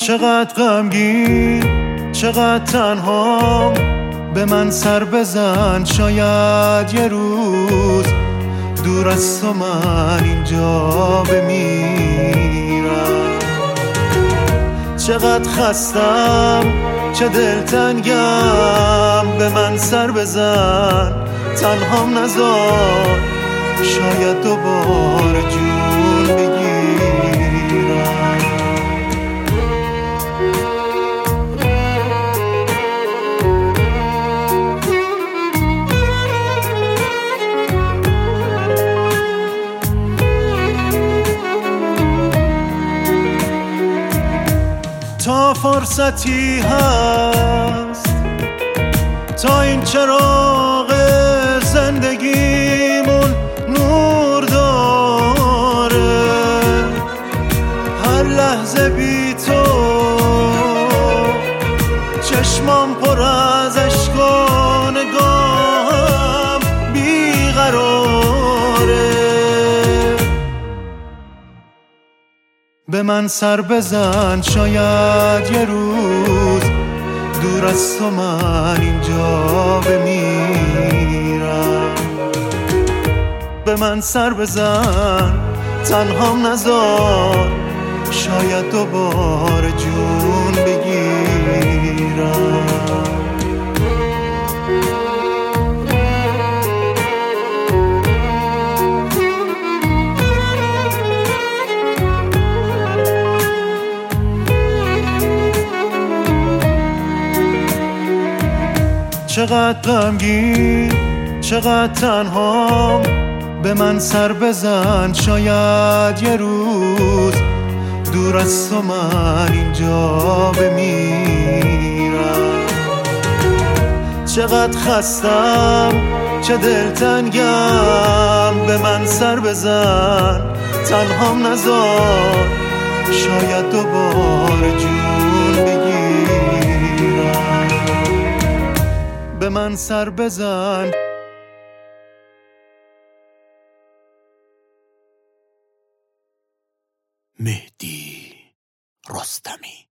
چقدر غمگین، چقدر تنهام، به من سر بزن شاید یه روز دور از تو من اینجا بمیرم. چقدر خستم، چه دلتنگم، به من سر بزن تنهام نذار شاید دوباره جون بگیرم. تا فرصتی هست، تا این چراغ زندگیمون نور داره، هر لحظه بی تو چشمام پر از عشق و نگاهم بیقراره. به من سر بزن شاید یه روز دور از تو من اینجا بمیرم. به من سر بزن تنهام نذار شاید دوباره جون بگیرم. چقدر غمگین، چقدر تنهام، به من سر بزن شاید یه روز دور از تو من اینجا بمیرم. چقدر خستم، چه دلتنگم، به من سر بزن تنهام نذار شاید دوباره جون بگیرم. به من سر بزن. مهدی رستمی.